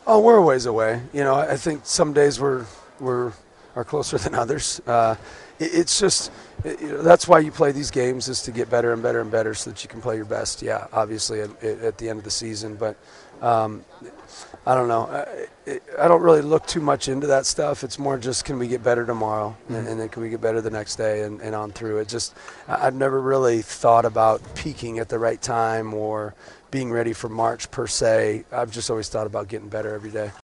Oh, we're a ways away. I think some days we're are closer than others. It's just that's why you play these games, is to get better and better and better so that you can play your best. Yeah, obviously at the end of the season, but um, I don't know. I don't really look too much into that stuff. It's more just, can we get better tomorrow, and then can we get better the next day, and on through. I've never really thought about peaking at the right time or being ready for March per se. I've just always thought about getting better every day.